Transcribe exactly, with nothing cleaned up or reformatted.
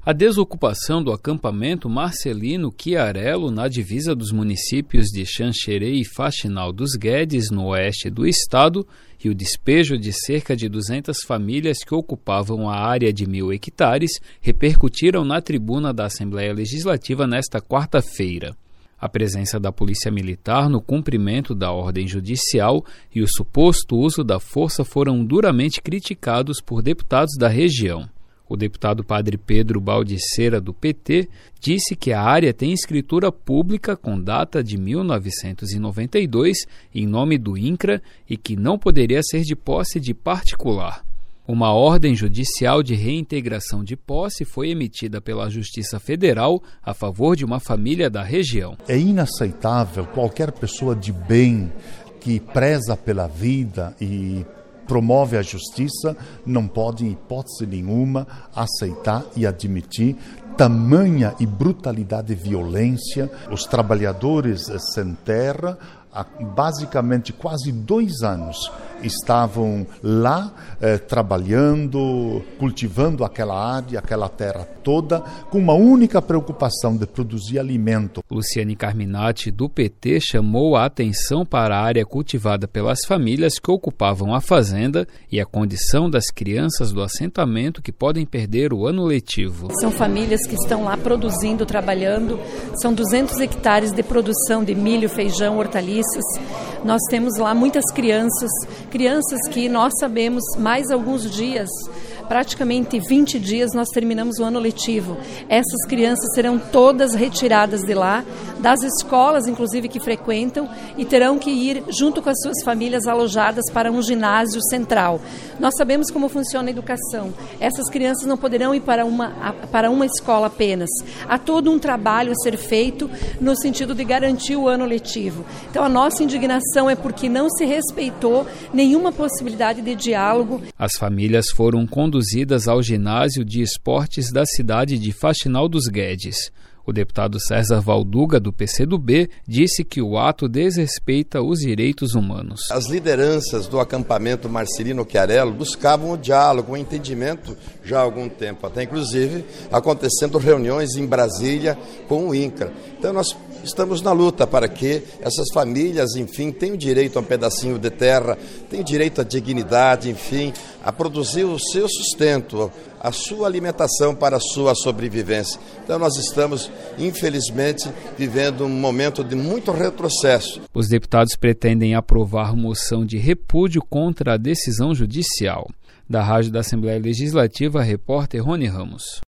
A desocupação do acampamento Marcelino Chiarello, na divisa dos municípios de Xanxerê e Faxinal dos Guedes, no oeste do estado, e o despejo de cerca de duzentas famílias que ocupavam a área de mil hectares repercutiram na tribuna da Assembleia Legislativa nesta quarta-feira. A presença da Polícia Militar no cumprimento da ordem judicial e o suposto uso da força foram duramente criticados por deputados da região. O deputado Padre Pedro Baldissera, do P T, disse que a área tem escritura pública com data de mil novecentos e noventa e dois em nome do INCRA e que não poderia ser de posse de particular. Uma ordem judicial de reintegração de posse foi emitida pela Justiça Federal a favor de uma família da região. É inaceitável qualquer pessoa de bem que preza pela vida e promove a justiça, não pode, em hipótese nenhuma, aceitar e admitir tamanha e brutalidade e violência. Os trabalhadores sem terra, há basicamente quase dois anos, estavam lá eh, trabalhando, cultivando aquela área, aquela terra toda, com uma única preocupação de produzir alimento. Luciane Carminati, do P T, chamou a atenção para a área cultivada pelas famílias que ocupavam a fazenda e a condição das crianças do assentamento que podem perder o ano letivo. São famílias que estão lá produzindo, trabalhando, são duzentos hectares de produção de milho, feijão, hortaliças. Nós temos lá muitas crianças, crianças que nós sabemos mais alguns dias, praticamente vinte dias, nós terminamos o ano letivo. Essas crianças serão todas retiradas de lá, das escolas inclusive que frequentam, e terão que ir junto com as suas famílias alojadas para um ginásio central. Nós sabemos como funciona a educação. Essas crianças não poderão ir para uma, para uma escola apenas. Há todo um trabalho a ser feito no sentido de garantir o ano letivo. Então a nossa indignação é porque não se respeitou nenhuma possibilidade de diálogo. As famílias foram conduzidas ao ginásio de esportes da cidade de Faxinal dos Guedes. O deputado César Valduga, do P C do B, disse que o ato desrespeita os direitos humanos. As lideranças do acampamento Marcelino Chiarello buscavam o diálogo, o entendimento já há algum tempo, até inclusive acontecendo reuniões em Brasília com o INCRA. Então nós estamos na luta para que essas famílias, enfim, tenham direito a um pedacinho de terra, tenham direito à dignidade, enfim, a produzir o seu sustento, a sua alimentação para a sua sobrevivência. Então nós estamos, infelizmente, vivendo um momento de muito retrocesso. Os deputados pretendem aprovar moção de repúdio contra a decisão judicial. Da Rádio da Assembleia Legislativa, repórter Rony Ramos.